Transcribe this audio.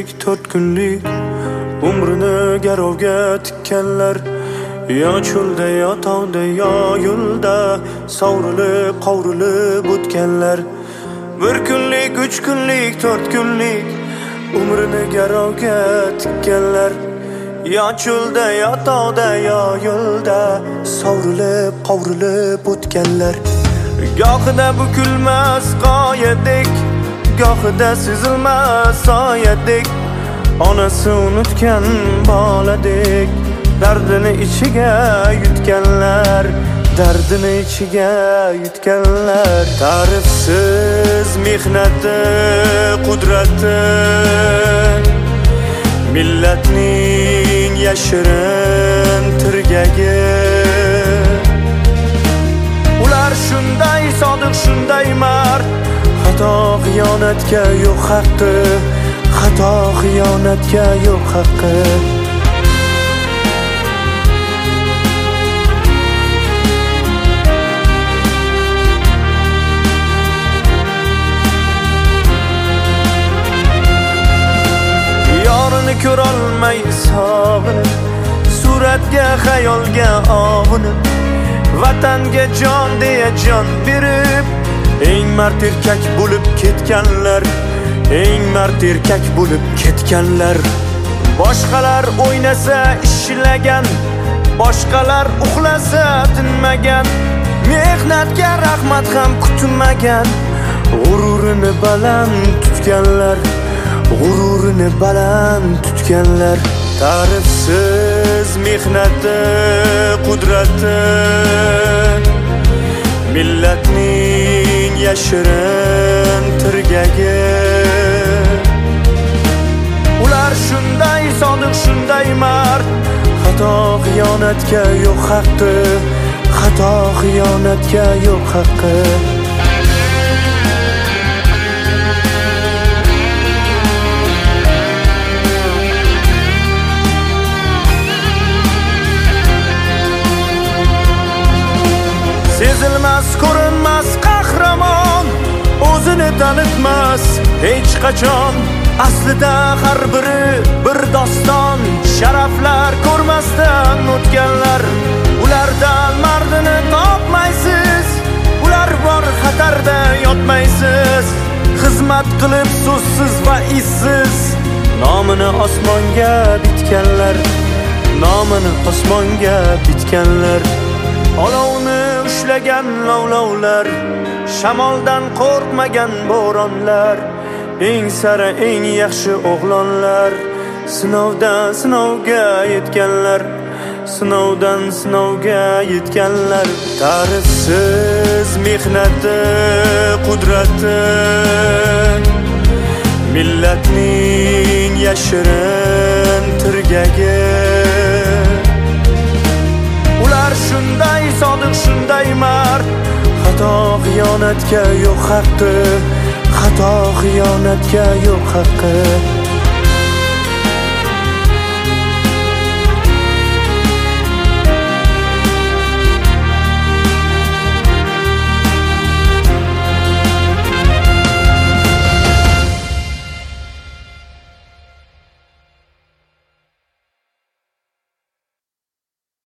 kunlik umrini garovga tikkanlar, yo cho'lda yo tog'da yo yo'lda sovrilib qovrilib o'tganlar. 1 kunlik 3 kunlik 4 kunlik umrini garovga tikkanlar, yo cho'lda yo tog'da yo yo'lda sovrilib qovrilib o'tganlar. Gohida bukilmas qoyadek, gohida sezilmas soyadek, onasi unutgan boladek dardini ichiga yutganlar, dardini ichiga yutganlar. Ta'rifsiz mehnati, qudrati, millatning yashirin tirgagi. Ular shunday sodiq, shunday mard, xato xiyonatga yo'q haqqi, xato xiyonatga yo'q haqqi. Yorini ko'rolmay sog'inib, suratga xayolga og'inib, vatanga jon deya jon berib, eng mard erkak bo'lib ketganlar, eng mard erkak bo'lib ketganlar. Boshqalar o'ynasa ishlagan, boshqalar uxlasa tinmagan, mehnatga rahmat ham kutmagan, g'ururini baland tutganlar, g'ururini baland tutganlar. Ta'rifsiz mehnati, qudrati, millatning yashirin tirgagi. Ular shunday sodiq, shunday mard, xato xiyonatga yo'q haqqi, xato xiyonatga yo'q haqqi. Sezilmas, ko'rinmas qahramon, o'zini tanitmas hech qachon. Aslida har biri bir doston, sharaflar ko'rmasdan o'tganlar. Ulardan mardini topmaysiz, ular bor xatarda yotmaysiz. Xizmat qilib so'zsiz va izsiz nomini osmonga bitganlar, nomini osmonga bitganlar. Olovni ushlagan lovlovlar, shamoldan qo'rqmagan bo'ronlar, eng sara eng yaxshi o'g'lonlar, sinovdan sinovga yetganlar, sinovdan sinovga yetganlar. Ta'rifsiz mehnati, qudrati, millatning yashirin tirgagi. Ular shunday sodiq, shunday mard, xato xiyonatga yo'q haqqi, xato xiyonatga yo'q haqqi.